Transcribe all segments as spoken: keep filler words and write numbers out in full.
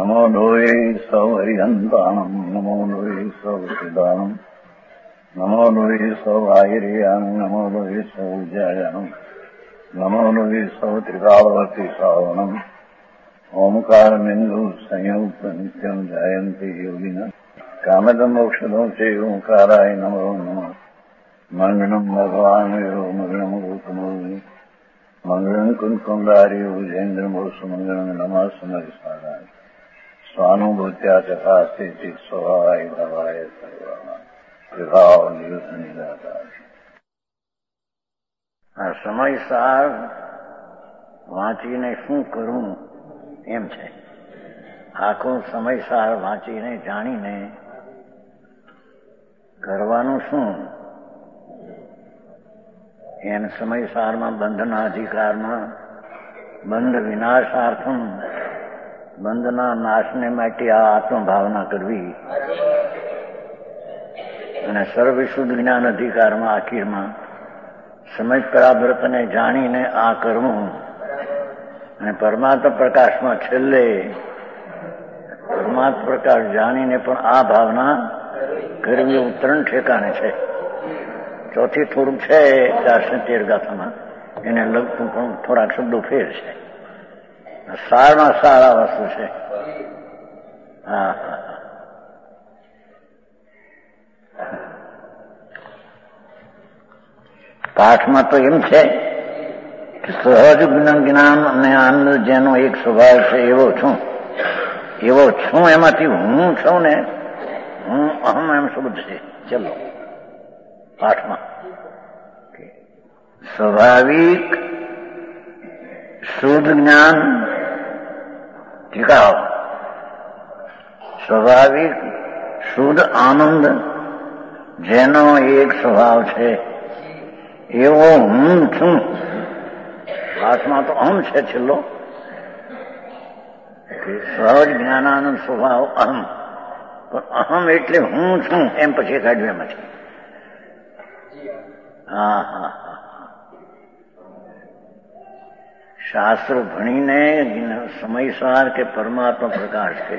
નમો લોહે સૌ હરિહંતાણમ નમો લોહે સૌ સિદ્ધાણમ નમો લોહે સૌ આયર્યાન નમો લોહે સૌ જયાનમ નમો લોહે સૌ ત્રિકાળવતી શ્રાવણમ ઓમકાર બિંદુ સંયુક્ત નિત્યમ જાયંતી યોગિના કામદમ ઔષધો છે ઓંકારાય નમો નમઃ મંગળમ ભગવાન મંગળમ ગૌતમો મંગળમ કુંકુંડાર્યો જૈન્દ્રમો સુમંગળમ નમઃ સમરિસ્વારાય સ્વાનુભૂત્યા ચકાસ્તે ચિત સ્વભાવાય ભવાય સર્વમાં વિભાવ નિયુદ્ધ નિરાકાર. આ સમયસાર વાંચીને શું કરવું એમ છે. આખું સમયસાર વાંચીને જાણીને કરવાનું શું એમ સમયસારમાં બંધના અધિકારમાં બંધ વિનાશાર્થમ બંધના નાશને માટે આ આત્મભાવના કરવી અને સર્વશુદ્ધ જ્ઞાન અધિકારમાં આખીરમાં સમજ પરાવ્રતને જાણીને આ કરવું અને પરમાત્મા પ્રકાશમાં છેલ્લે પરમાત્મા પ્રકાશ જાણીને પણ આ ભાવના કરવી એવું ત્રણ ઠેકાણે છે. ચોથી થોડુંક છે ચારસો તેર ગાથામાં એને લગતું પણ થોડાક શબ્દો ફેર છે. સારમાં સારા વસ્તુ છે. હા હા પાઠમાં તો એમ છે કે સહજ જ્ઞાન અને આનંદ જેનો એક સ્વભાવ છે એવો છું એવો છું એમાંથી હું છું ને હું અહમ એમ શબ્દ છે. ચલો પાઠમાં સ્વાભાવિક શુદ્ધ જ્ઞાન ટીકાઓ સ્વાભાવિક શુદ્ધ આનંદ જેનો એક સ્વભાવ છે એવો હું છું. પાઠમાં તો અહમ છે છેલ્લો સહજ જ્ઞાનાનંદ સ્વભાવ અહમ પણ અહમ એટલે હું છું એમ પછી કાઢ્યું એમાંથી. હા હા શાસ્ત્ર ભણીને સમયસાર કે પરમાત્મા પ્રકાશ છે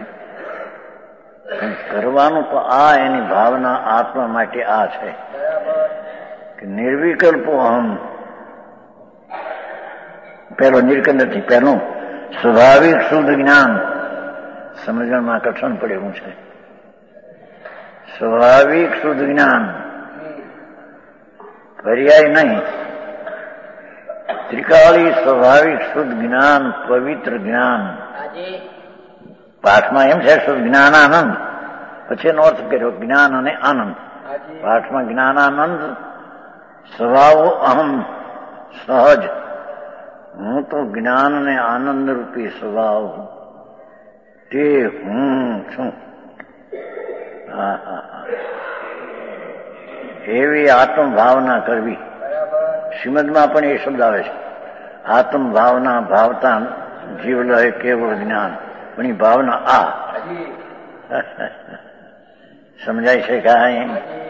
કરવાનું તો આ એની ભાવના આત્મા માટે આ છે કે નિર્વિકલ્પો અહમ પેલો નિર્કંદ નથી. પહેલું સ્વાભાવિક શુદ્ધ જ્ઞાન સમજણમાં કઠણ પડે એવું છે. સ્વાભાવિક શુદ્ધ જ્ઞાન પર્યાય નહીં. ત્રિકાળી સ્વાભાવિક શુદ્ધ જ્ઞાન પવિત્ર જ્ઞાન. પાઠમાં એમ છે શુદ્ધ જ્ઞાન આનંદ પછી એનો અર્થ કર્યો જ્ઞાન અને આનંદ. પાઠમાં જ્ઞાનાનંદ સ્વભાવ અહમ સહજ હું તો જ્ઞાન અને આનંદ રૂપી સ્વભાવ તે હું છું. હા હા હા એવી આત્મભાવના કરવી. શ્રીમદમાં પણ એ શબ્દ આવે છે આત્મભાવના ભાવતા જીવલય કેવળ જ્ઞાન પણ એ ભાવના આ સમજાય છે કાંઈ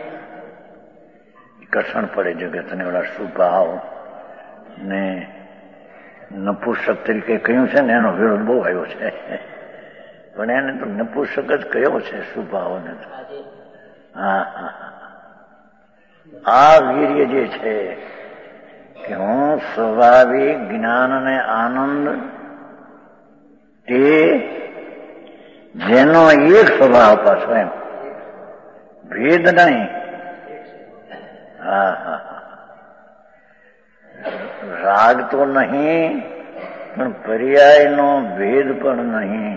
કઠણ પડે જગતને ઓલા સુભાવ ને નપુસક તરીકે કહ્યું છે ને એનો વિરોધ બહુ આવ્યો છે પણ એને તો નપુસક જ કયો છે સુભાવને. હા હા આ વીર્ય જે છે કે હું સ્વાભાવિક જ્ઞાન અને આનંદ તે જેનો એક સ્વભાવ પાછો એમ ભેદ નહીં. હા હા રાગ તો નહીં પણ પર્યાયનો ભેદ પણ નહીં.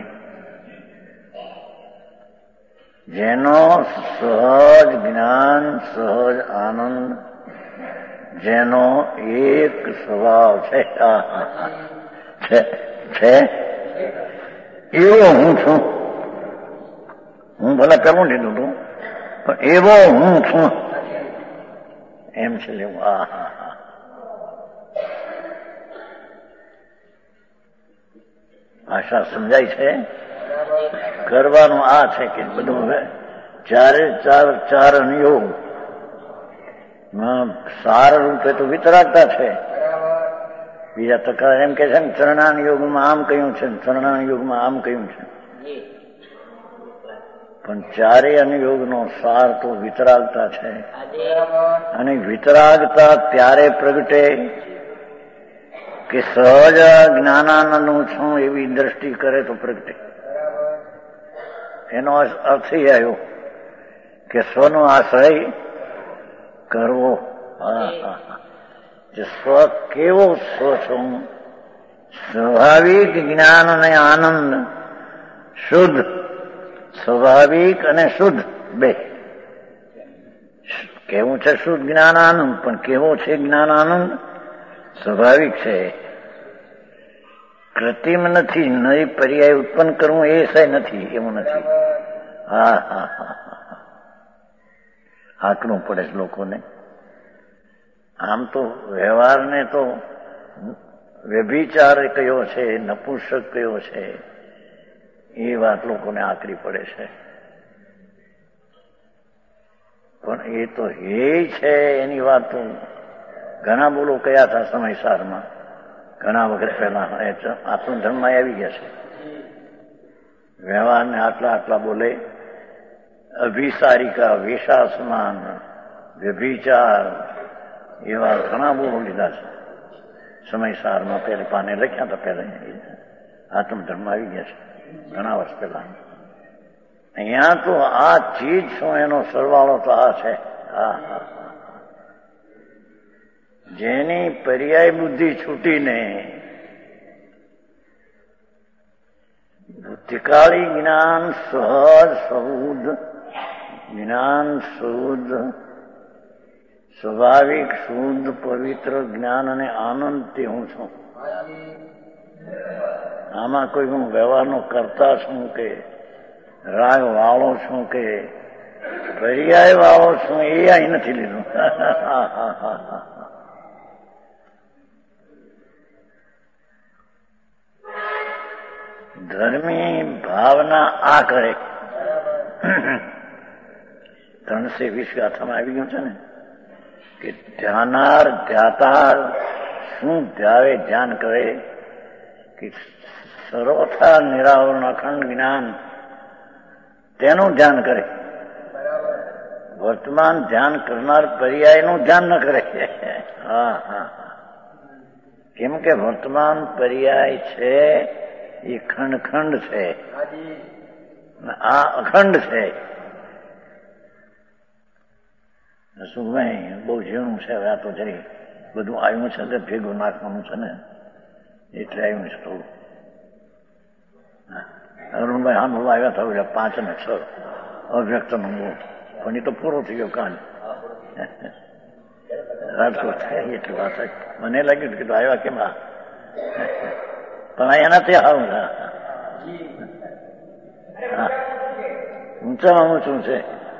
જેનો સહજ જ્ઞાન સહજ આનંદ જેનો એક સ્વભાવ છે છે એવો હું છું. હું ભલે કરવું લીધું હતું પણ એવો હું છું એમ છે લેવું. આ હા હા ભાષા સમજાય છે. કરવાનું આ છે કે બધું ચારે ચાર ચાર યોગ સાર રૂપે તો વિતરાગતા છે. બીજા તકરાર એમ કે છે ને ચરણાન યોગમાં આમ કહ્યું છે ચરણાન યોગમાં આમ કહ્યું છે પણ ચારે અનુયોગનો સાર તો વિતરાગતા છે. અને વિતરાગતા ત્યારે પ્રગટે કે સહજ જ્ઞાનાનંદનું છું એવી દ્રષ્ટિ કરે તો પ્રગટે. એનો અર્થ એ આવ્યો કે સ્વનો આશ્રય કરવો. સ્વ કેવો સ્વ છું? સ્વાભાવિક જ્ઞાન અને આનંદ, શુદ્ધ. સ્વાભાવિક અને શુદ્ધ બે. કેવું છે શુદ્ધ જ્ઞાન આનંદ, પણ કેવો છે જ્ઞાન આનંદ? સ્વાભાવિક છે, કૃત્રિમ નથી. નવી પર્યાય ઉત્પન્ન કરવું એ સહી નથી, એવું નથી. હા હા હા હા આંકવું પડે છે લોકોને. આમ તો વ્યવહારને તો વ્યભિચાર કયો છે, નપુંસક કયો છે, એ વાત લોકોને આકરી પડે છે. પણ એ તો હે છે એની વાત તો ઘણા બોલો કયા હતા સમયસારમાં, ઘણા વખત પહેલા આપણું ધર્મમાં આવી ગયા છે. વ્યવહારને આટલા આટલા બોલે, અભિસારિકા, વેશાસમાન, વ્યભિચાર, એવા ઘણા બોલો લીધા છે સમયસારમાં. પહેલે પાને લખ્યા હતા, પહેલા આત્મધર્મ આવી ગયા છે ઘણા વર્ષ પહેલા. અહીંયા તો આ ચીજ શું એનો સરવાળો તો આ છે. હા હા જેની પર્યાય બુદ્ધિ છૂટીને ભૂતિકાળી જ્ઞાન સહજ શુદ્ધ જ્ઞાન, શુદ્ધ સ્વાભાવિક શુદ્ધ પવિત્ર જ્ઞાન અને આનંદ તે હું છું. આમાં કોઈ હું વ્યવહારનો કરતા છું કે રાગ વાળો છું કે પર્યાય વાળો છું, એ અહીં નથી લીધું. ધર્મી ભાવના આ કરે. ત્રણસે વીસ ગાથામાં આવી ગયું છે ને કે ધ્યાનાર ધ્યાતાર શું ધ્યાવે, ધ્યાન કરે કે સર્વથા નિરાવરણ અખંડ જ્ઞાન, તેનું ધ્યાન કરે. વર્તમાન ધ્યાન કરનાર પર્યાયનું ધ્યાન ન કરે. હા હા કેમ કે વર્તમાન પર્યાય છે એ ખંડ ખંડ છે, આ અખંડ છે. શું ભાઈ બહુ ઝીણું છે. હવે આ તો જરી બધું આવ્યું છે તે ભેગું નાખવાનું છે ને, એટલે આવ્યું છે થોડું. અરુણભાઈ સાંભળવા આવ્યા થયું પાંચ ને છ અવ્યક્ત નો મૂળ, પણ એ તો પૂરો થઈ ગયો કાલ રાજકોટ થાય એટલી વાત. મને લાગ્યું કે આવ્યા કેમ આ, પણ અહીંયા નથી આવું. ઊંચામાં ઊંચું છે.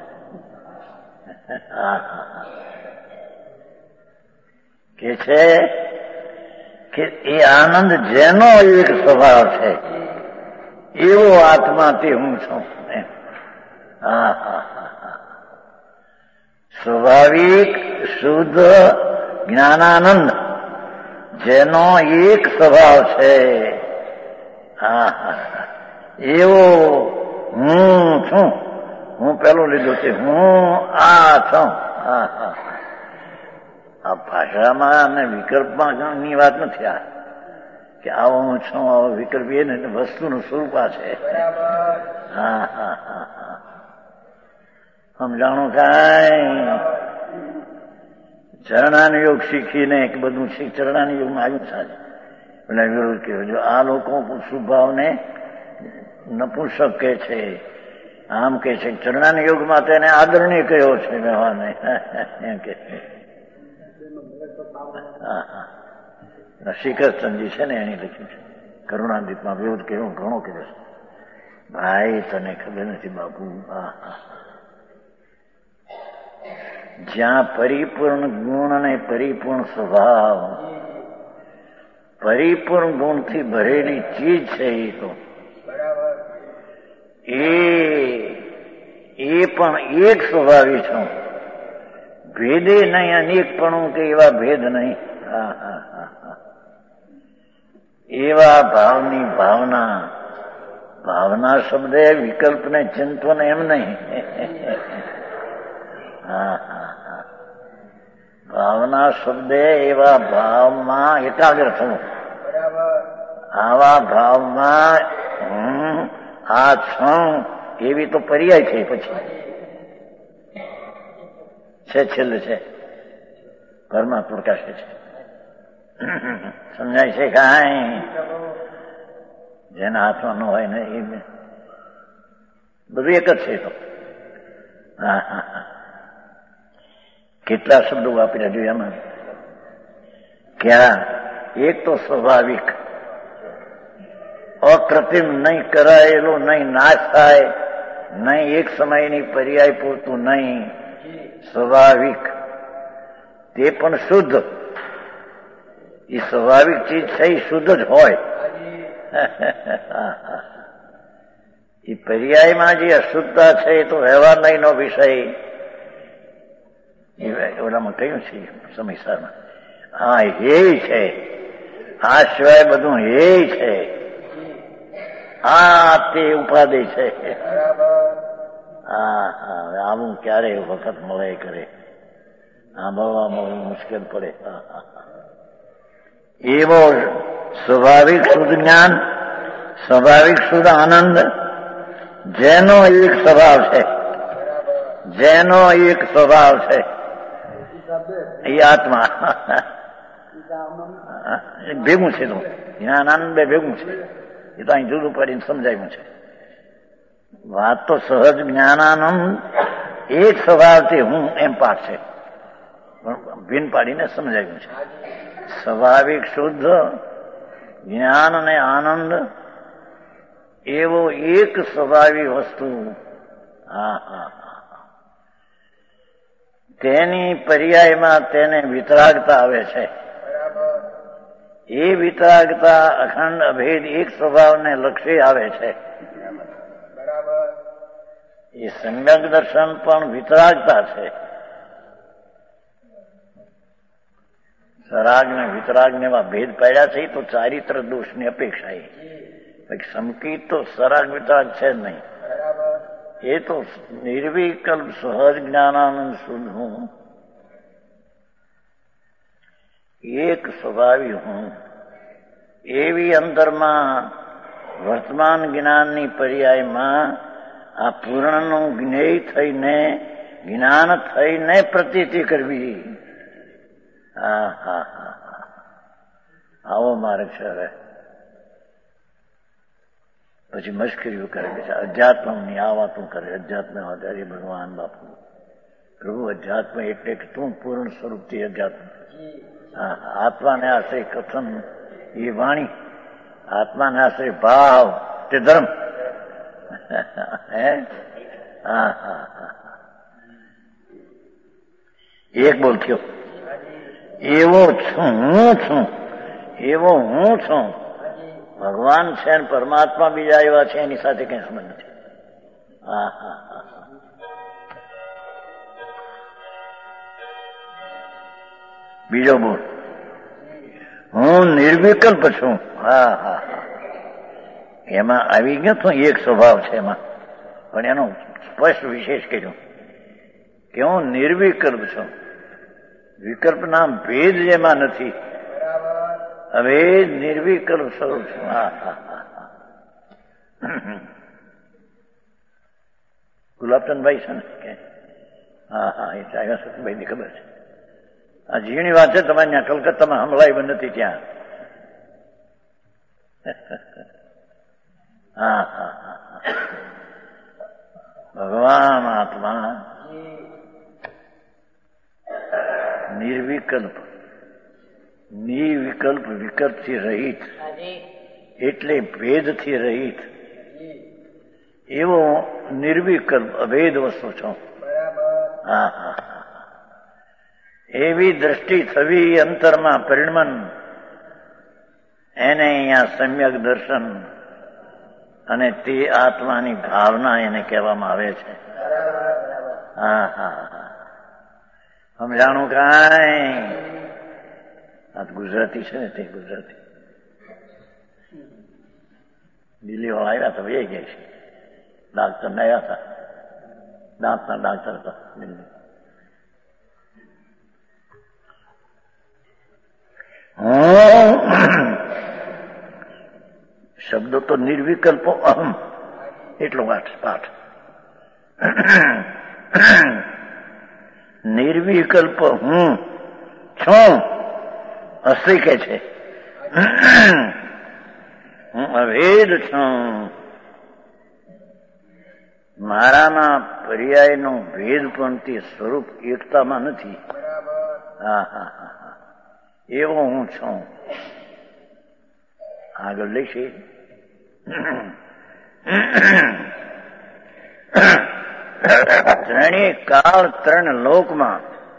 કે છે કે એ આનંદ જેનો એક સ્વભાવ છે એવો આત્મા તે હું છું. હા હા હા સ્વાભાવિક શુદ્ધ જ્ઞાનાનંદ જેનો એક સ્વભાવ છે, હા હા એવો હું છું. હું પેલું લીધું છે, હું આ છું. હા હા આ ભાષામાં અને વિકલ્પમાં ની વાત નથી. આ કે આવો હું છું, આવો વિકલ્પ એ ને વસ્તુનું સ્વરૂપ આ છે. હા હા હા હા સમજાણું થાય. ચરણાનો યોગ શીખીને કે બધું શીખ ચરણાનો યોગમાં આવ્યું સાહેબ એટલે વિરોધ કર્યો. જો આ લોકો સ્વભાવને નપુંસક કે છે, આમ કે છે ચરણાનો યોગમાં તેને આદરણીય કયો છે વ્યવહારને એમ કે છે. હા હા શ્રીકૃષ્ણજી છે ને એની લખ્યું છે કરુણાદીપમાં વિરોધ કેવો ઘણો કર્યો છે. ભાઈ તને ખબર નથી બાપુ. હા હા જ્યાં પરિપૂર્ણ ગુણ અને પરિપૂર્ણ સ્વભાવ, પરિપૂર્ણ ગુણથી ભરેલી ચીજ છે એ તો એ એ પણ એક સ્વભાવી છું. ભેદે નહીં, અનેકપણું કે એવા ભેદ નહીં. હા હા હા હા એવા ભાવની ભાવના ભાવના શબ્દે વિકલ્પને ચિંતન એમ નહીં. હા હા હા ભાવના શબ્દે એવા ભાવમાં એકાગ્ર થવું. આવા ભાવમાં હું આ છું એવી તો પર્યાય છે. પછી છે છેલ્લે છે ઘરમાં પ્રકાશે છે. સમજાય છે કાંઈ? જેના હાથમાં ન હોય ને એ બધું એક જ છે. તો હા હા હા કેટલા શબ્દો વાપર્યા જોઈએ આમાં. ક્યાં એક તો સ્વાભાવિક, અકૃત્રિમ, નહીં કરાયેલું, નહીં નાશ થાય, નહીં એક સમયની પર્યાય પૂરતું, નહીં સ્વાભાવિક. તે પણ શુદ્ધ. એ સ્વાભાવિક ચીજ છે એ શુદ્ધ જ હોય. એ પર્યાયમાં જે અશુદ્ધતા છે એ તો વ્યવહાર નહીંનો વિષય. ઓલામાં કહ્યું છે સમયસારમાં, હા હે છે, આ સિવાય બધું હે છે, આ તે ઉપાધિ છે. હા હા આવું ક્યારે વખત મળે કરે, સાંભળવામાં મુશ્કેલ પડે. એવો સ્વાભાવિક શુદ્ધ જ્ઞાન, સ્વાભાવિક શુદ્ધ આનંદ, જેનો એક સ્વભાવ છે, જેનો એક સ્વભાવ છે એ આત્મા ભેગું છે. તો જ્ઞાન આનંદ બે ભેગું છે. એ તો અહીં જુદું પાડીને સમજાયું છે. વાત તો સહજ જ્ઞાનાનંદ એક સ્વભાવથી હું એમ પાઠ છે, પણ ભિન્ન પાડીને સમજાયું છે. સ્વાભાવિક શુદ્ધ જ્ઞાન અને આનંદ એવો એક સ્વાભાવિક વસ્તુ. હા હા તેની પર્યાયમાં તેને વિતરાગતા આવે છે. એ વિતરાગતા અખંડ અભેદ એક સ્વભાવને લક્ષી આવે છે. એ સમ્યક દર્શન પણ વિતરાગતા છે. સરાગ ને વિતરાગ ને એવા ભેદ પાડ્યા છે. તો ચારિત્ર દોષની અપેક્ષા એ સંકિત તો સરાગ વિતરાગ છે જ નહીં. એ તો નિર્વિકલ્પ સહજ જ્ઞાનાનંદ શુદ્ધ હું, એક સ્વભાવી હું. એવી અંતરમાં વર્તમાન જ્ઞાનની પર્યાયમાં આ પૂર્ણનું જ્ઞેય થઈને, જ્ઞાન થઈને પ્રતીતિ કરવી. હા હા હા આવો માર્ગ છે. હવે પછી મશ્કરીઓ કરે છે, અધ્યાત્મની આ વાતો કરે. અધ્યાત્મ આચાર્ય ભગવાન બાપુ પ્રભુ અધ્યાત્મ એટલે કે તું પૂર્ણ સ્વરૂપથી અધ્યાત્મ. હા આત્માને આશ્રય કથન એ વાણી, આત્માને આશ્રય ભાવ તે ધર્મ. હે હા હા હા એક બોલ થયો. એવો છું હું છું, એવો હું છું. ભગવાન છે ને પરમાત્મા બીજા એવા છે, એની સાથે કઈ સંબંધ નથી. હા હા હા બીજો બોલ. હું નિર્વિકલ્પ છું. હા હા હા એમાં આવી ગયો તો એક સ્વભાવ છે એમાં, પણ એનો સ્પષ્ટ વિશેષ કર્યું કે હું નિર્વિકલ્પ છું. વિકલ્પના ભેદ જેમાં નથી. હવે નિર્વિકલ્પ સ્વરૂપ છું. હા હા હા ગુલાબચંદભાઈ છે ને કે હા હા એ ચાયા સતભાઈ ની ખબર છે. આ ઝીણી વાત છે. તમારે ત્યાં કલકત્તામાં હમલાઈ બંધ નથી ત્યાં. હા હા હા ભગવાન આત્મા નિર્વિકલ્પ, નિર્વિકલ્પ વિકલ્પથી રહિત એટલે ભેદથી રહિત એવો નિર્વિકલ્પ અભેદ વસ્તુ છો. હા હા એવી દ્રષ્ટિ થવી અંતરમાં પરિણમન, એને અહીંયા સમ્યક દર્શન અને તે આત્માની ભાવના એને કહેવામાં આવે છે. હા હા હા સમજાણું કાંઈ? આ ગુજરાતી છે ને તે ગુજરાતી દિલ્હી વાળા આવ્યા તો એ ગયા છે, ડાક્ટર ને આવ્યા હતા, દાંતના ડાક્ટર હતા દિલ્હી. હું શબ્દો તો નિર્વિકલ્પો અહમ એટલો પાઠ. નિર્વિકલ્પ હું છું, અસલી કે છે. હું અભેદ છું. મારામાં પર્યાયનો ભેદ પણ તે સ્વરૂપ એકતામાં નથી. હા હા હા, એવો હું છું. આગળ લઈશી. ત્રણેય કાળ ત્રણ લોકમાં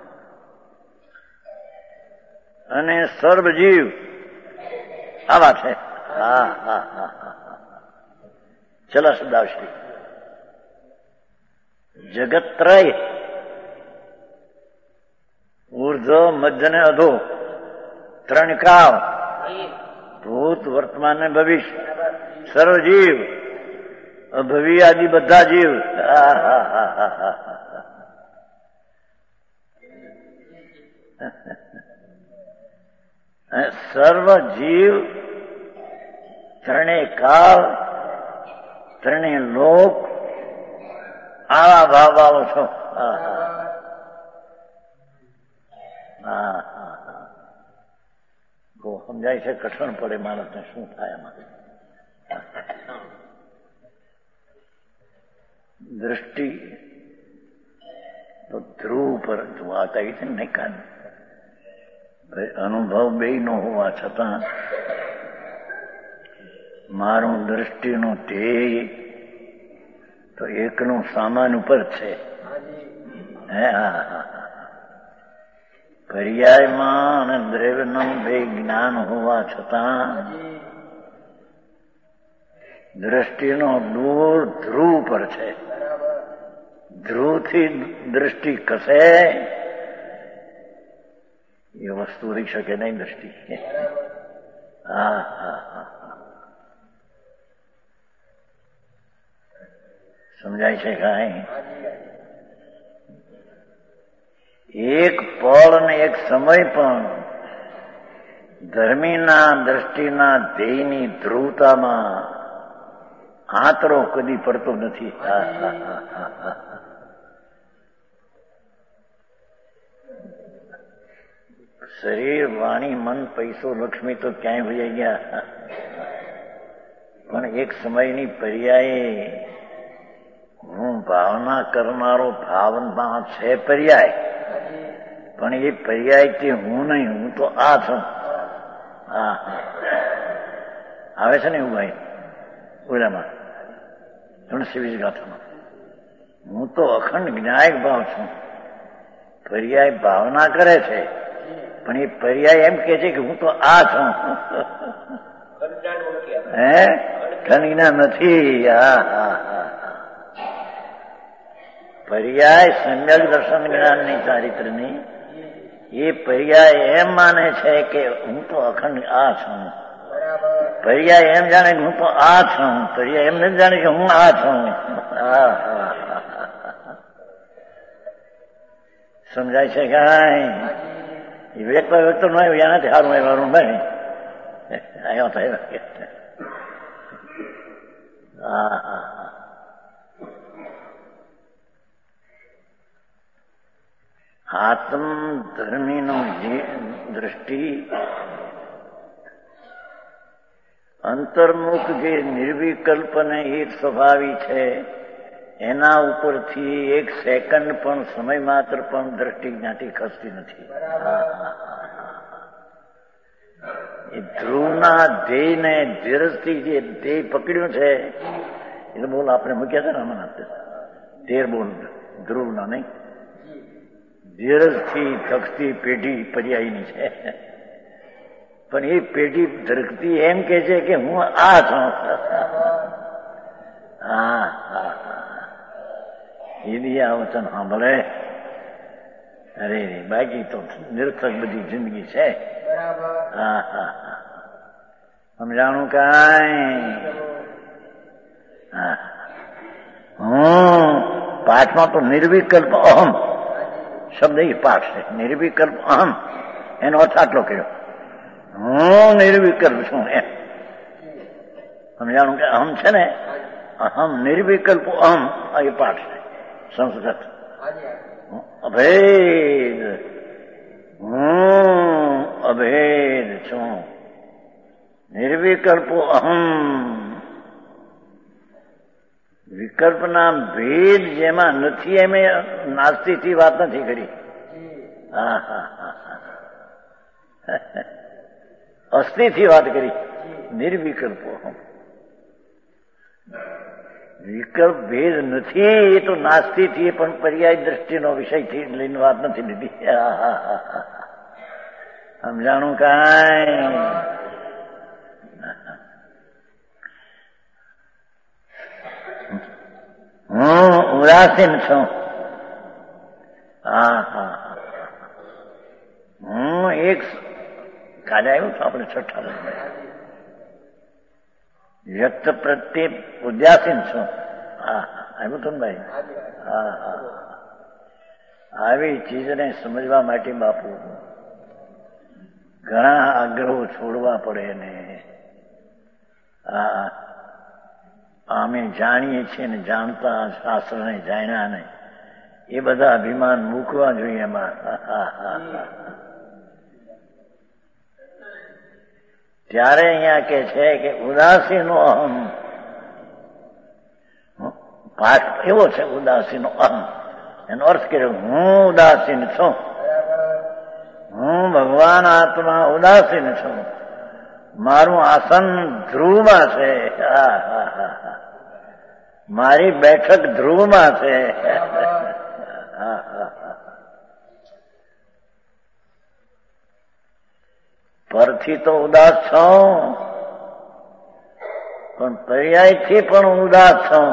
અને સર્વજીવ આવા છે. હા હા હા હા, ચલો સદાશ્રી. જગત્રય ઉર્ધ્વ મધ્ય ને અધો ત્રણ કાળ, ભૂત વર્તમાન ને ભવિષ્ય, સર્વજીવ અભવી આદિ બધા જીવ. સર્વ જીવ ત્રણેય કાળ ત્રણેય લોક આવા ભાવ વાળો છો. હા હા હા, બહુ સમજાય છે. કઠણ પડે માણસને, શું થાય એમાં. દ્રષ્ટિ તો ધ્રુવ પર જોવા કઈ છે નહીં. કાન અનુભવ બે નો હોવા છતાં મારું દ્રષ્ટિનું ધ્યેય તો એકનું સામાન ઉપર છે. હે હા હા, પર્યાયમાં અને દ્રવ્યનું બે જ્ઞાન હોવા છતાં દ્રષ્ટિનો દૂર ધ્રુવ પર છે. ધ્રુવથી દ્રષ્ટિ કસે એ વસ્તુ રહી શકે નહીં. દ્રષ્ટિ હા હા હા, સમજાય છે કાંઈ? એક પળ અને એક સમય પણ ધર્મીના દ્રષ્ટિના ધ્યેયની ધ્રુવતામાં આંતરો કદી પડતો નથી. શરીર, વાણી, મન, પૈસો, લક્ષ્મી તો ક્યાંય ભૂલી ગયા, પણ એક સમયની પર્યાય હું ભાવના કરનારો ભાવમાં છે પર્યાય, પણ એ પર્યાયથી હું નહીં, હું તો આ છું. હા આવે છે ને એવું ભાઈ ઓલામાં તુલસી બીજ ગાથામાં, હું તો અખંડ જ્ઞાયક ભાવ છું. પર્યાય ભાવના કરે છે, પણ એ પર્યાય એમ કે છે કે હું તો આ છું. હે ખંડના નથી. હા હા હા, પર્યાય સમ્યક દર્શન જ્ઞાનની ચારિત્રની એ પર્યાય એમ માને છે કે હું તો અખંડ આ છું. પર્યાય એમ જાણે કે હું તો આ છું. પર્યાય એમ નથી જાણે કે હું આ છું. હા હા, સમજાય છે કાંઈ? એ વ્યક્ત વ્યક્ત ન આવ્યું એનાથી સારું આવ્યું ભાઈ. આવ્યો થયો. હા હા, આત્મ ધર્મીનો દ્રષ્ટિ અંતર્મુખ જે નિર્વિકલ્પ ને એક સ્વભાવી છે એના ઉપરથી એક સેકન્ડ પણ સમય માત્ર પણ દ્રષ્ટિ જ્ઞાતિ ખસતી નથી. એ ધ્રુવના ધ્યેયને ધીરજથી જે ધ્યેય પકડ્યું છે એટલે બોલ આપણે મૂક્યા હતા ને હમણાં તેર બોલ ધ્રુવના નહીં, ધીરજથી ધકતી પેઢી પર્યાયની છે. પણ એ પેઢી ધરકતી એમ કે છે કે હું આ છું. હા હા, એની આ વચન સાંભળે અરે બાકી તો નિરર્થક બધી જિંદગી છે. હા હા હા, સમજાણું કાંઈ? હા, હું પાઠમાં તો નિર્વિકલ્પ અહમ શબ્દ એ પાઠ છે. નિર્વિકલ્પ અહમ એનો અર્થ આટલો કર્યો, હું નિર્વિકલ્પ છું એમ સમજાણું કે અહમ છે ને, અહમ નિર્વિકલ્પ અહમ એ પાઠ છે સંસ્કૃત. અભેદ, હું અભેદ છું, નિર્વિકલ્પો અહમ. વિકલ્પના ભેદ જેમાં નથી એમ નાસ્તિકથી વાત નથી કરી. હા હા હા, અસ્થિથી વાત કરી. નિર્વિકલ્પો અહમ, વિકલ્પ ભેદ નથી એ તો નાસ્તિકથી પણ પર્યાય દ્રષ્ટિનો વિષયથી લઈને વાત નથી લીધી. સમજાણું કાંઈ? હું ઉદાસીન છું. હા હા, હું એક કાલે આવ્યું છું આપણે છઠ્ઠા વ્યક્ત પ્રત્યે ઉદાસીન છું. હા આવ્યું હતું ને ભાઈ? હા હા, આવી ચીજને સમજવા માટે બાપુ ઘણા આગ્રહો છોડવા પડે ને. હા, અમે જાણીએ છીએ ને જાણતા શાસ્ત્રને જાણ્યા ને એ બધા અભિમાન મૂકવા જોઈએ એમાં. ત્યારે અહીંયા કે છે કે ઉદાસીનો અહમ, પાઠ એવો છે ઉદાસીનો અહમ, એનો અર્થ કર્યો હું ઉદાસીન છું, હું ભગવાન આત્મા ઉદાસીન છું, મારું આસન ધ્રુવમાં છે, મારી બેઠક ધ્રુવમાં છે. પરથી તો ઉદાસ છું પણ પર્યાયથી પણ ઉદાસ છું.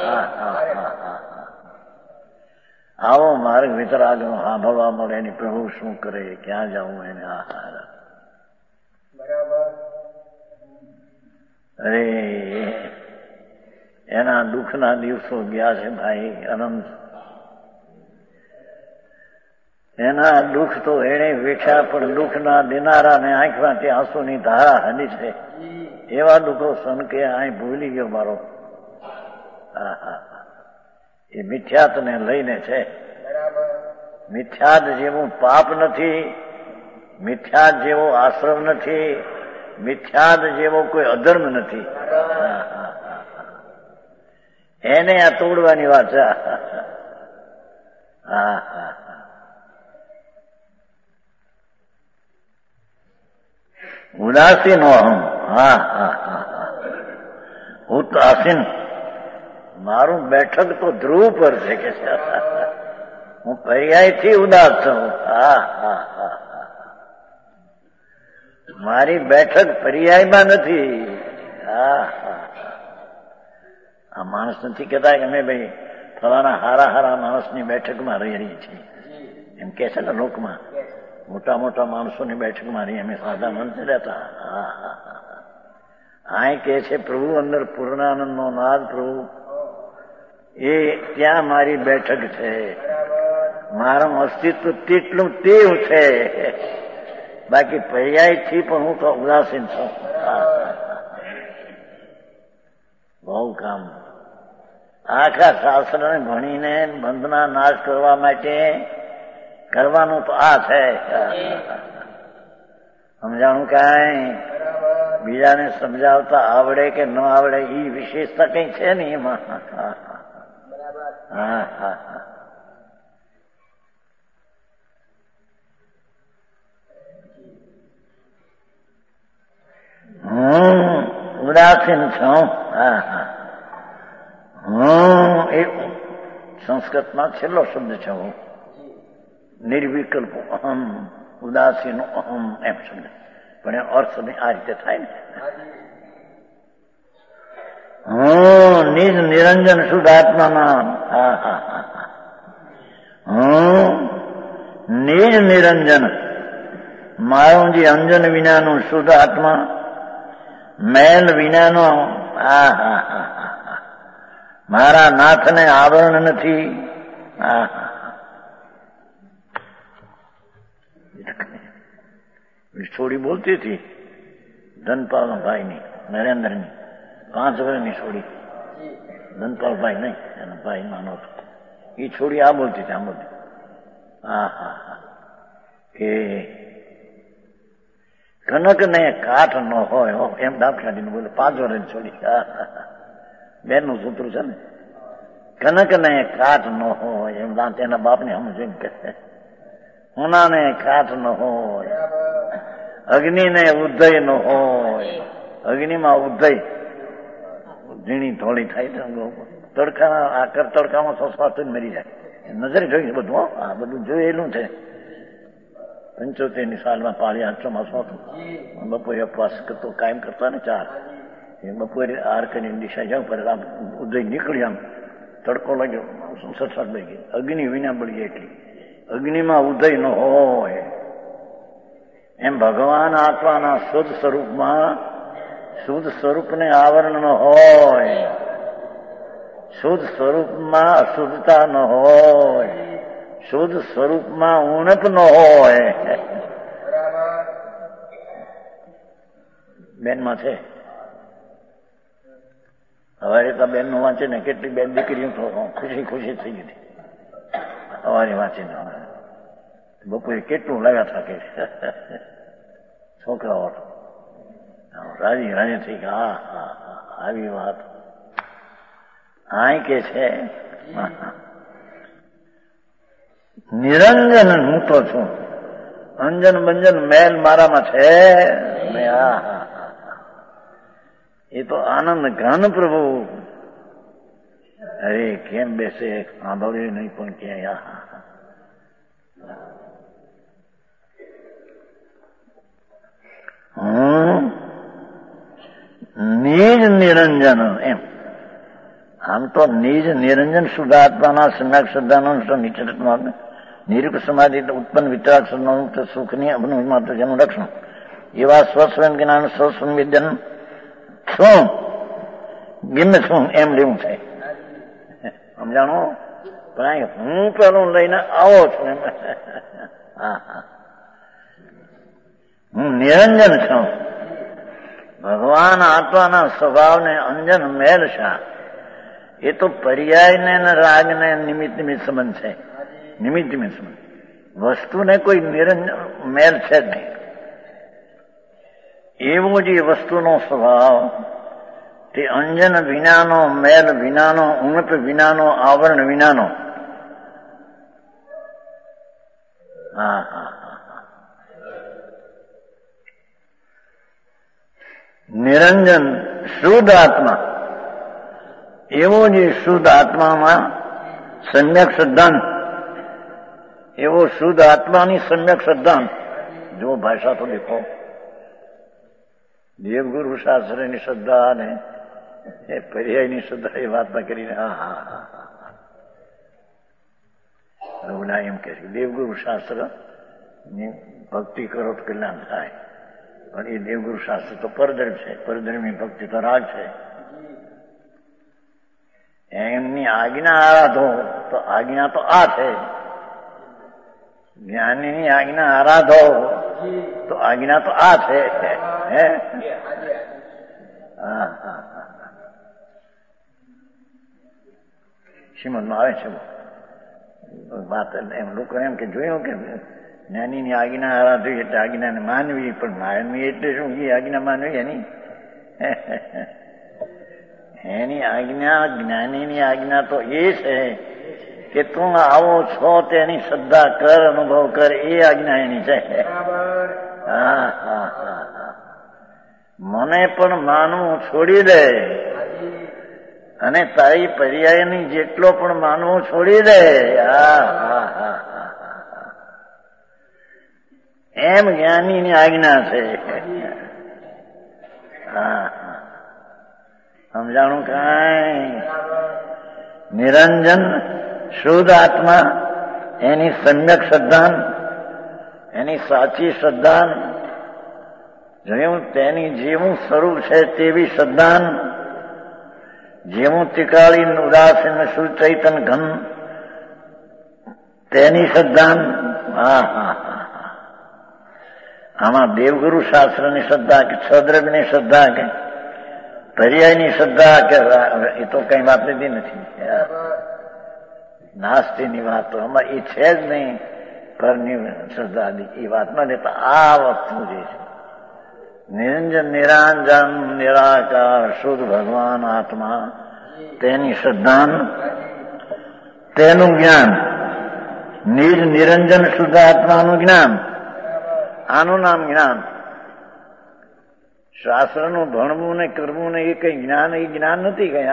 આવો માર્ગ વિતરાગનો સાંભળવા મળે એની પ્રભુ શું કરે, ક્યાં જાઉં એને. આહાર અરે એના દુઃખના દિવસો ગયા છે ભાઈ અનંત. એના દુઃખ તો એને વેઠ્યા પણ દુઃખના દેનારાને આંખમાંથી આંસુની ધારા હલી છે. એવા દુઃખો સન કે અહીં ભૂલી ગયો મારો. એ મિથ્યાતને લઈને છે. મિથ્યાત જેવું પાપ નથી, મિથ્યાત જેવો આશ્રમ નથી, મિથ્યાત જેવો કોઈ અધર્મ નથી. એને આ તોડવાની વાત છે. હા હા, ઉદાસીનો અહમ. હા હા હા, ઉદાસીન મારું બેઠક તો ધ્રુવ પર છે કે છે. હું પર્યાયથી ઉદાસ છું. હા હા હા, મારી બેઠક પર્યાયમાં નથી. હા હા, આ માણસ નથી કહેતા કે અમે ભાઈ ફલાણા હારા હારા માણસની બેઠકમાં રહી રહી છીએ એમ કે છે ને લોકમાં. મોટા મોટા માણસોની બેઠકમાં રહી, અમે સાદા નથી રહેતા. હા હા, આ કે છે પ્રભુ અંદર પૂર્ણાનંદ નો નાદ પ્રભુ એ ત્યાં મારી બેઠક છે, મારું અસ્તિત્વ તેટલું તેવું છે, બાકી પર્યાયથી પણ હું તો ઉદાસીન છું. બહુ કામ આખા શાસ્ત્રને ભણીને બંધના નાશ કરવા માટે કરવાનું તો આ છે. સમજાણું કાંઈ? બીજાને સમજાવતા આવડે કે ન આવડે એ વિશેષતા કઈ છે ને એમાં. હા હા, હું ઉદાસીન છું. હા હા, હું એ સંસ્કૃતમાં છેલ્લો શબ્દ છે. હું નિર્વિકલ્પ અહમ, ઉદાસીનો અહમ એમ શબ્દ, પણ એનો અર્થ આ રીતે થાય ને. હું નિજ નિરંજન શુદ્ધાત્માના. હા હા હા, હું નિજ નિરંજન મારું જે અંજન વિનાનું શુદ્ધ આત્મા, મેલ વિનાનો. હા હા હા, મારા નાથને આવરણ નથી. છોડી બોલતી હતી ધનપાલ ભાઈની, નરેન્દ્રની, પાંચ વર્ષની છોડી, ધનપાલભાઈ નહીં એનો ભાઈ માનો હતો. એ છોડી આ બોલતી હતી, આમ બોલતી, હા હા હા, કે કનક ને કાઠ ન હોય એમ દાંત કાઢીને બોલે. પાંચ વર્ષની છોડી, બેન નું સૂત્ર છે ને, કનક ને કાઠ ન હોય એમ દાંત એના બાપને હમ જોઈને કહે, હોના ને કાઠ ન હોય, અગ્નિ ને ઉદય ન હોય. અગ્નિમાં ઉદય ઝીણી થોડી થાય છે, તડકા આકર તડકામાં સસવાતું મરી જાય. નજરે જોઈ બધું, આ બધું જોયેલું છે. પંચોતેર ની સાલમાં પાળિયા ચોમાસું હતું, બપોરે ઉપવાસ કરતો કાયમ કરતા ને ચાર, એ બપોરે આર કરીને દિશા જાઉં પર આમ ઉદય નીકળી, આમ તડકો લાગ્યો, સટસટ બળી ગઈ, અગ્નિ વિના બળી ગઈ એટલી. અગ્નિમાં ઉદય ન હોય એમ ભગવાન આત્માના શુદ્ધ સ્વરૂપમાં શુદ્ધ સ્વરૂપને આવરણ ન હોય, શુદ્ધ સ્વરૂપમાં અશુદ્ધતા ન હોય, શુદ્ધ સ્વરૂપમાં ઉણપ ન હોય. બેનમાં છે હવારે તો બેન નું વાંચે ને કેટલી બેન દીકરીઓ તો ખુશી ખુશી થઈ ગઈ હવારે વાંચીને. બપોરે કેટલું લાગ્યા થાકે છોકરાઓ રાજી રાજી થઈ ગયા. હા હા આવી વાત આય કે છે. નિરંજન હું તો છું, અંજન બંજન મેલ મારામાં છે. એ તો આનંદ ઘન પ્રભુ. અરે કેમ બેસે, સાંભળ્યું નહીં પણ ક્યાંય. હું નિજ નિરંજન એમ. આમ તો નિજ નિરંજન શુદ્ધાત્માના સમ્યક શ્રદ્ધાનો નિચરત્માન નિરૂપ સમાધિ ઉત્પન્ન વિતરાગ સુખની અભિનવ માત્ર જેનું રક્ષણ એવા સ્વસ્વયં જ્ઞાન સ્વસંવેદન છું, ગિમ્ન છું એમ લેવું છે. સમજાણો? પણ હું પેલું લઈને આવો છું એમ. હા હા, હું નિરંજન છું. ભગવાન આત્માના સ્વભાવને અંજન મેલ શા, એ તો પર્યાયને રાગને નિમિત્ત નિમિત્ત સંબંધ છે. નિમિત્ત નિમિત્ત સંબંધ, વસ્તુને કોઈ નિરંજન મેલ છે જ નહીં. એવો જે વસ્તુનો સ્વભાવ તે અંજન વિનાનો, મેલ વિનાનો, ઉણપ વિનાનો, આવરણ વિનાનો. હા હા હા, નિરંજન શુદ્ધ આત્મા, એવો જે શુદ્ધ આત્મામાં સમ્યક શ્રદ્ધાન, એવો શુદ્ધ આત્માની સમ્યક શ્રદ્ધાન. જો ભાષા તો દેખો, દેવગુરુ શાસ્ત્રની શ્રદ્ધા ને એ પર્યાયની શ્રદ્ધા એ વાતમાં કરીને હા હા હા રઘુના એમ કે દેવગુરુ શાસ્ત્ર ની ભક્તિ કરો તો કલ્યાણ થાય. પણ એ દેવગુરુ શાસ્ત્ર તો પરધર્મ છે, પરધર્મની ભક્તિ તો રાગ છે. એમની આજ્ઞા આરાધો તો આજ્ઞા તો આ છે, જ્ઞાનીની આજ્ઞા આરાધો તો આજ્ઞા તો આ છે. હે હા હા હા, શ્રીમદમાં આવે છે વાત. એમ લોકો એમ કે જોયું કે જ્ઞાનીની આજ્ઞા આરાધવી એટલે આજ્ઞાને માનવી, પણ માનવી એટલે શું? એ આજ્ઞા માનવી એની એની આજ્ઞા, જ્ઞાનીની આજ્ઞા તો એ છે કે તું આવો છો તેની શ્રદ્ધા કર, અનુભવ કર, એ આજ્ઞા એની છે. હા હા હા હા, મને પણ માનવું છોડી દે અને તારી પર્યાયની જેટલો પણ માનવું છોડી દે. હા હા હા હા, એમ જ્ઞાનીની આજ્ઞા છે. હા હા, સમજાણું કાંઈ? નિરંજન શુદ્ધ આત્મા, એની સમ્યક શ્રદ્ધાન, એની સાચી શ્રદ્ધાન, જોયું તેની જેવું સ્વરૂપ છે તેવી શ્રદ્ધાન, જેવું તિકાળી ઉદાસીન સુચૈતન ઘન તેની શ્રદ્ધા. હા હા હા આમાં દેવગુરુ શાસ્ત્રની શ્રદ્ધા કે છદ્રવ્યની શ્રદ્ધા કે પર્યાયની શ્રદ્ધા કે એ તો કઈ વાત લીધી નથી. નાસ્તીની વાત તો આમાં એ છે જ નહીં. પરની શ્રદ્ધા એ વાત ન લેતા આ વસ્તુ જે છે નિરંજન નિરાંજન નિરાકાર શુદ્ધ ભગવાન આત્મા તેની શ્રદ્ધા તેનું જ્ઞાન નિજ નિરંજન શુદ્ધ આત્માનું જ્ઞાન આનું નામ જ્ઞાન. શાસ્ત્રનું ભણવું ને કરવું ને એ કઈ જ્ઞાન એ જ્ઞાન નથી કઈ.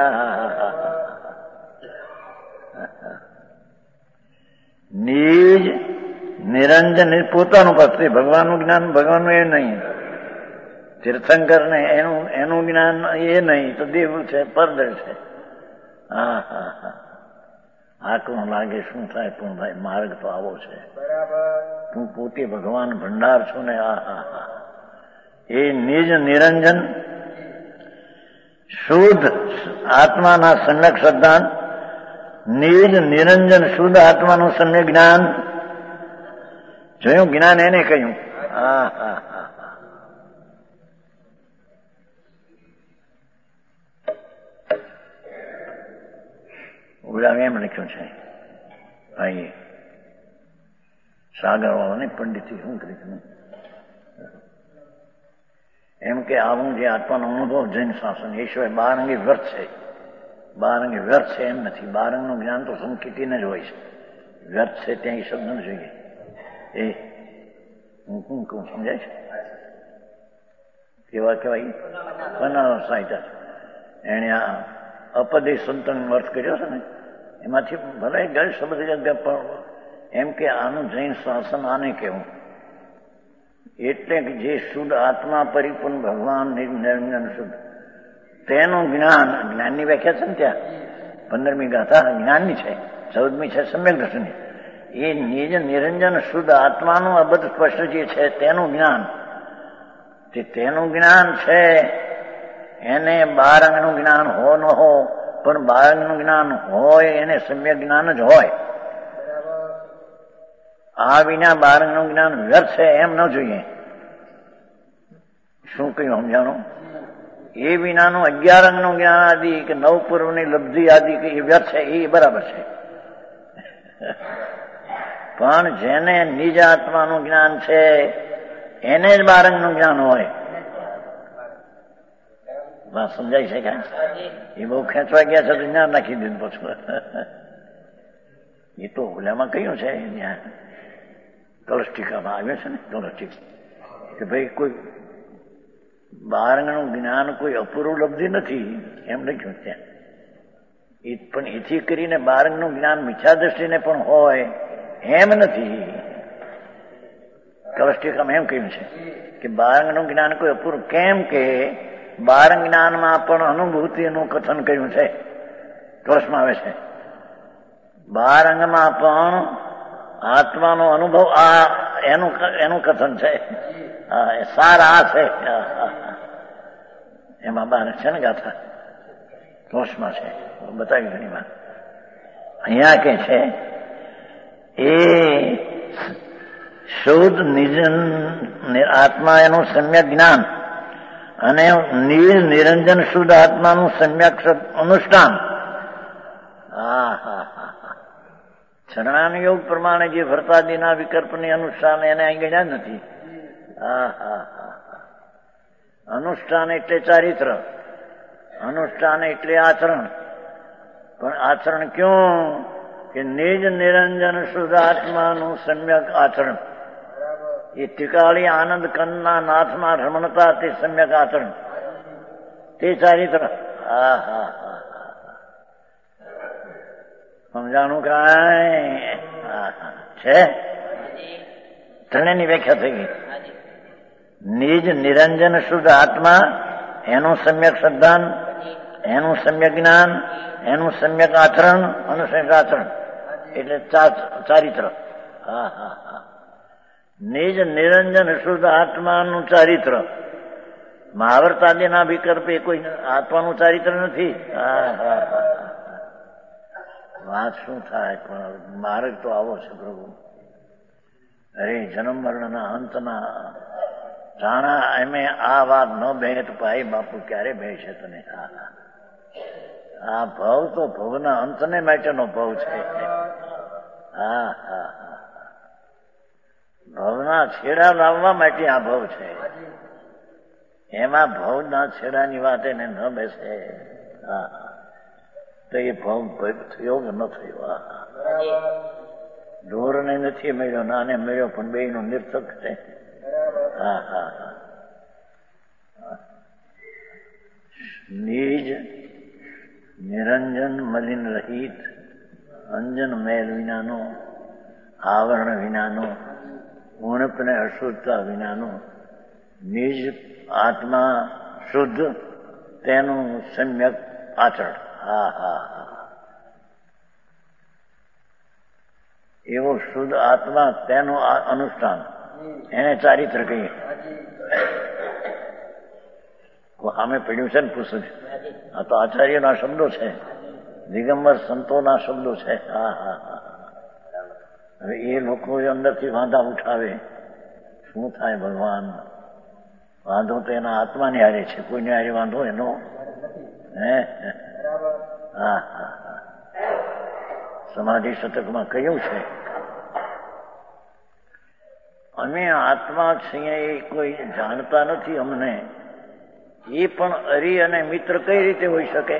નિજ નિરંજન પોતાનું પાસે ભગવાનનું જ્ઞાન ભગવાનનું એ નહીં. તીર્થંકર ને એનું એનું જ્ઞાન એ નહીં તો દેવ છે પરદર છે. હા હા હા આકરું લાગે શું થાય પણ ભાઈ માર્ગ તો આવો છે. તું પોતે ભગવાન ભંડાર છું ને. આ હા હા એ નિજ નિરંજન શુદ્ધ આત્માના સમ્યક શ્રદ્ધા નિજ નિરંજન શુદ્ધ આત્માનું સમ્યક જ્ઞાન. જોયું જ્ઞાન એને કહ્યું. હા હા હા એમ લખ્યું છે ભાઈ સાગર વાળાને પંડિત શું કર્યું એમ કે આવું જે આત્માનો અનુભવ જૈન શાસન એ સિવાય બારંગી વ્યર્થ છે. બારંગી વ્યર્થ છે એમ નથી. બારંગનું જ્ઞાન તો સંકિતીને જ હોય છે. વ્યર્થ છે ત્યાં એ શબ્દ ન જોઈએ. એ હું શું કહું સમજાય છે કેવા કેવાય બનારસ સાહિત્ય એને આ અપદેશ સંતન અર્થ કર્યો છે ને એમાંથી ભલે ગઈ શબ્દ પણ એમ કે આનું જૈન શાસન આને કેવું એટલે કે જે શુદ્ધ આત્મા પરિપૂર્ણ ભગવાન નિરંજન શુદ્ધ તેનું જ્ઞાન. જ્ઞાનની વ્યાખ્યા છે ને ત્યાં પંદરમી ગાથા જ્ઞાનની છે, ચૌદમી છે સમ્યક દર્શનની. એ નિજ નિરંજન શુદ્ધ આત્માનું અબધ સ્પષ્ટ જે છે તેનું જ્ઞાન. તે તેનું જ્ઞાન છે એને બાર અંગનું જ્ઞાન હો ન હો પણ બાર અંગનું જ્ઞાન હોય એને સમ્યક જ્ઞાન જ હોય. આ વિના બાર અંગનું જ્ઞાન વ્યર્થ છે એમ ન જોઈએ. શું કહ્યું સમજાણું? એ વિનાનું અગિયાર અંગનું જ્ઞાન આદિ કે નવ પૂર્વની લબ્ધિ આદિ કે એ વ્યર્થ છે એ બરાબર છે. પણ જેને નિજ આત્માનું જ્ઞાન છે એને જ બાર અંગનું જ્ઞાન હોય. વાત સમજાય છે કે એ બહુ ખેંચવા ગયા છે તો જ્ઞાન નાખી દીધું પાછું. એ તો ઓલામાં કહ્યું છે ત્યાં કલસ્ટિકામાં આવ્યો છે ને કલસ્ટિક કે ભાઈ કોઈ બારંગનું જ્ઞાન કોઈ અપૂર્વ લબ્ધિ નથી એમ લખ્યું ત્યાં. એ પણ એથી કરીને બારંગનું જ્ઞાન મિથ્યા દ્રષ્ટિને પણ હોય એમ નથી. કલસ્ટિકામાં એમ કહ્યું છે કે બારંગનું જ્ઞાન કોઈ અપૂર્વ કેમ કે બારંગ જ્ઞાનમાં પણ અનુભૂતિનું કથન કર્યું છે. કળશમાં આવે છે બારંગમાં પણ આત્માનો અનુભવ આ એનું એનું કથન છે. સાર આ છે એમાં બાર છે ને ગાથા કળશમાં છે બતાવી ઘણી વાર. અહીંયા કે છે એ શુદ્ધ નિજ આત્મા એનું સમ્યક જ્ઞાન અને નિજ નિરંજન શુદ્ધ આત્માનું સમ્યક અનુષ્ઠાન. હા હા હા હા છરણાન યોગ પ્રમાણે જે ભરતાદિના વિકલ્પની અનુષ્ઠાન એને અહીં ગણ્યા નથી. હા હા હા અનુષ્ઠાન એટલે ચારિત્ર, અનુષ્ઠાન એટલે આચરણ. પણ આચરણ ક્યું કે નિજ નિરંજન શુદ્ધ આત્માનું સમ્યક આચરણ. એ તિકાળી આનંદ કંદના નાથમાં રમણતા તે સમ્યક આચરણ તે ચારિત્ર. હા હા હા સમજાણું કાંઈ છે? ત્રણેયની વ્યાખ્યા થઈ ગઈ. નિજ નિરંજન શુદ્ધ આત્મા એનું સમ્યક શ્રદ્ધાન, એનું સમ્યક જ્ઞાન, એનું સમ્યક આચરણ અને સમ્યક આચરણ એટલે ચારિત્ર. હા હા હા નિજ નિરંજન શુદ્ધ આત્માનું ચારિત્ર મહાવર્ત આદિના વિકલ્પે કોઈ આત્માનું ચારિત્ર નથી. વાત શું થાય? પણ માર્ગ તો આવો છે પ્રભુ. અરે જન્મ મરણના અંતના જાણા એમે આ વાત ન બે તો ભાઈ બાપુ ક્યારે બે છે તને? આ ભવ તો ભવના અંતને માટેનો ભવ છે. હા હા હા ભવના છેડા લાવવા માટે આ ભવ છે. એમાં ભવના છેડાની વાત એને ન બેસે. હા તો એ ભવ થયો કે ન થયો? ઢોરને નથી મળ્યો, નાને મળ્યો, પણ બે નું નિર્થક છે. હા હા હા નિજ નિરંજન મલિન રહિત, અંજન મેલ વિનાનો, આવરણ વિનાનો, ઉણપ ને અશુદ્ધતા વિનાનો નિજ આત્મા શુદ્ધ, તેનું સમ્યક આચરણ. હા હા હા એવો શુદ્ધ આત્મા, તેનું અનુષ્ઠાન, એને ચારિત્ર કહીએ. સામે પડ્યું છે ને પુસ્તક. આ તો આચાર્યના શબ્દો છે, દિગંબર સંતોના શબ્દો છે. હા હા હા હવે એ લોકો અંદરથી વાંધા ઉઠાવે, શું થાય ભગવાન? વાંધો તો એના આત્માને હારે છે, કોઈને હારે વાંધો એનો હે. હા હા હા સમાધિ શતકમાં કહ્યું છે, અમે આત્મા છીએ એ કોઈ જાણતા નથી અમને. એ પણ હરિ અને મિત્ર કઈ રીતે હોઈ શકે?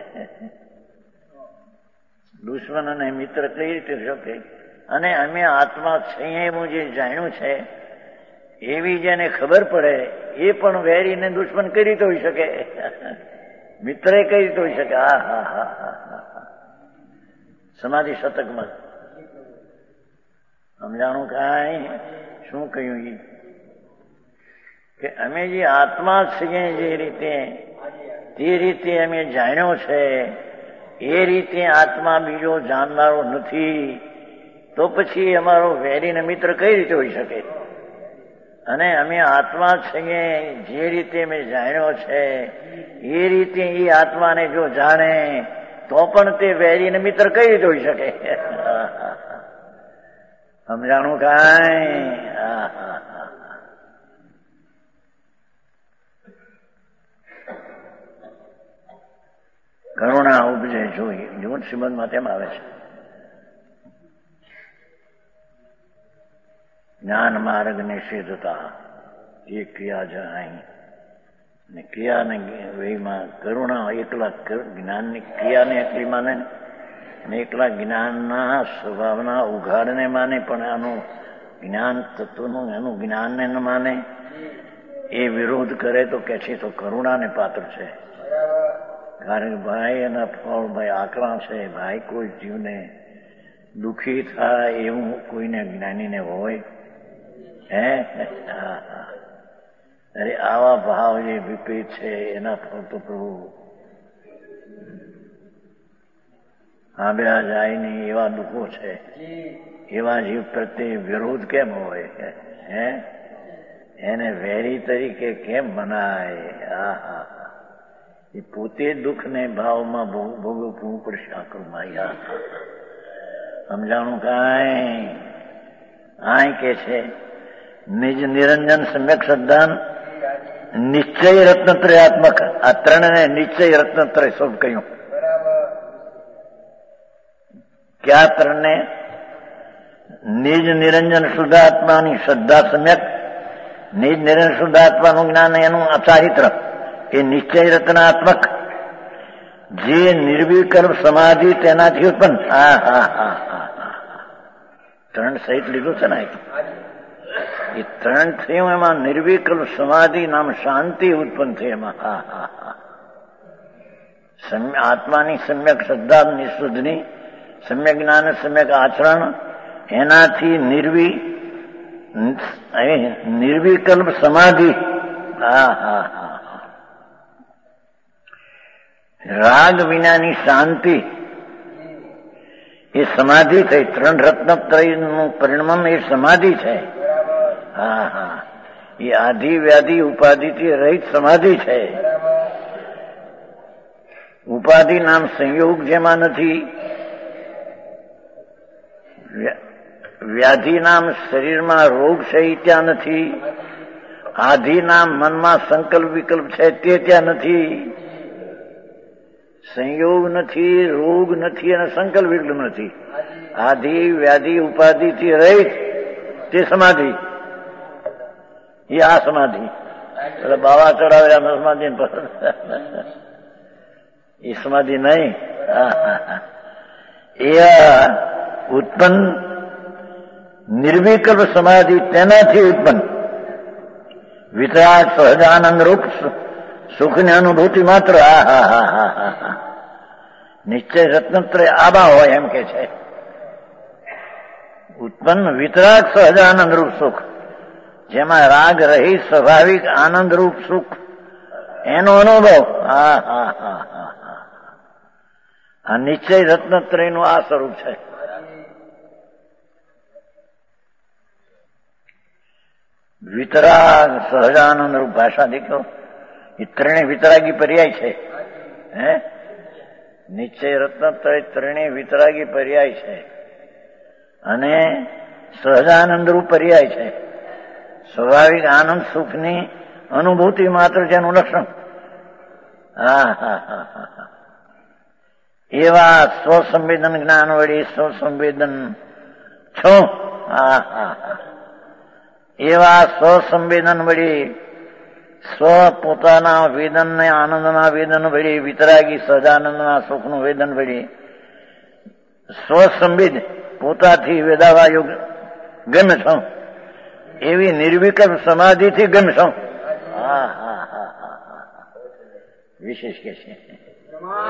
દુશ્મન અને મિત્ર કઈ રીતે શકે? અને અમે આત્મા છીએ એવું જે જાણ્યું છે એવી જેને ખબર પડે એ પણ વેરી ને દુશ્મન કઈ રીતે હોઈ શકે? મિત્ર કઈ રીતે હોઈ શકે? હા હા હા હા સમાધિ શતકમાં સમજાણું કાંઈ? શું કહ્યું? એ કે અમે જે આત્મા છીએ જે રીતે, તે રીતે અમે જાણ્યો છે એ રીતે આત્મા બીજો જાણનારો નથી. તો પછી અમારો વેરીને મિત્ર કઈ રીતે હોઈ શકે? અને અમે આત્મા છીએ જે રીતે અમે જાણ્યો છે એ રીતે એ આત્માને જો જાણે તો પણ તે વેરીને મિત્ર કઈ રીતે હોઈ શકે? સમજાણું કાંઈ? હા હા હા કરુણા ઉપજે જોઈ. જૂન શ્રીમદમાં તેમ આવે છે, જ્ઞાન માર્ગ નિષેધતા એ ક્રિયા જાય ને ક્રિયાને વેમાં કરુણા એકલા જ્ઞાનની ક્રિયાને એકલી માને ને એકલા જ્ઞાનના સ્વભાવના ઉઘાડને માને, પણ આનું જ્ઞાન તત્વનું એનું જ્ઞાનને ન માને. એ વિરોધ કરે તો કે છે તો કરુણાને પાત્ર છે. કારણ કે ભાઈ એના ફળ ભાઈ આકરા છે. ભાઈ કોઈ જીવને દુઃખી થાય એવું કોઈને જ્ઞાનીને હોય? હે અરે આવા ભાવ જે વિપરીત છે એના ફળ તો પ્રભુ આંબ્યા જાય નહીં એવા દુઃખો છે. એવા જીવ પ્રત્યે વિરોધ કેમ હોય? હે એને વેરી તરીકે કેમ મનાય? હા હા એ પોતે દુઃખને ભાવમાં ભોગવવું પડશે. આકરમાં સમજાણું કાંઈ? આ કે છે નિજ નિરંજન સમ્યક શ્રદ્ધાન નિશ્ચય રત્નત્રયાત્મક. આ ત્રણને નિશ્ચય રત્નત્રય સૌ કહ્યું. ક્યાં ત્રણને? નિજ નિરંજન શુદ્ધાત્માની શ્રદ્ધા સમ્યક, નિજ નિરંજન શુદ્ધાત્માનું જ્ઞાન એનું ચારિત્ર એ નિશ્ચય રત્નાત્મક, જે નિર્વિકલ્પ સમાધિ તેનાથી ઉત્પન્ન. હા હા હા હા ત્રણ સહિત લીધું છે ને. એ ત્રણ થયું એમાં નિર્વિકલ્પ સમાધિ નામ શાંતિ ઉત્પન્ન થઈ એમાં. હા હા હા આત્માની સમ્યક શ્રદ્ધા નિશુદ્ધની સમ્યક જ્ઞાન સમ્યક આચરણ એનાથી નિર્વિ નિર્વિકલ્પ સમાધિ. હા હા હા રાગ વિનાની શાંતિ એ સમાધિ થઈ. ત્રણ રત્નત્રયનું પરિણામ એ સમાધિ છે. હા હા એ આધિ વ્યાધિ ઉપાધિથી રહિત સમાધિ છે. ઉપાધિ નામ સંયોગ જેમાં નથી, વ્યાધિ નામ શરીરમાં રોગ છે એ ત્યાં નથી, આધિ નામ મનમાં સંકલ્પ વિકલ્પ છે તે ત્યાં નથી. સંયોગ નથી, રોગ નથી અને સંકલ્પ વિકલ્પ નથી. આધિ વ્યાધિ ઉપાધિથી રહિત તે સમાધિ. એ આ સમાધિ એટલે બાવા ચડાવ્યા સમાધિ એ સમાધિ નહીં. એ ઉત્પન્ન નિર્વિકલ્પ સમાધિ તેનાથી ઉત્પન્ન વિતરાગ સહજાનંદ રૂપ સુખની અનુભૂતિ માત્ર. આ હા હા હા હા હા નિશ્ચય રત્નત્રય આબા હોય એમ કે છે. ઉત્પન્ન વિતરાગ સહજાનંદ રૂપ સુખ, જેમાં રાગ રહિત સ્વાભાવિક આનંદ રૂપ સુખ, એનો અનુભવ. હા હા હા હા હા આ નિશ્ચય રત્નત્રયનું આ સ્વરૂપ છે. વિતરાગ સહજાનંદ રૂપ ભાષા દેખો, એ ત્રણે વિતરાગી પર્યાય છે. હે નિશ્ચય રત્નત્રય ત્રણે વિતરાગી પર્યાય છે અને સહજાનંદ રૂપ પર્યાય છે. સ્વાભાવિક આનંદ સુખની અનુભૂતિ માત્ર જેનું લક્ષણ. હા હા હા હા એવા સ્વસંવેદન જ્ઞાન વળી સ્વસંવેદન છો. હા હા હા એવા સ્વસંવેદન વળી સ્વ પોતાના વેદન ને આનંદના વેદન વળી વિતરાગી સહજાનંદના સુખનું વેદન વળી સ્વસંવેદ પોતાથી વેદાવા યોગ ગમ છો એવી નિર્વિકલ્પ સમાધિથી ગમ છો. હા હા હા હા હા વિશેષ કે છે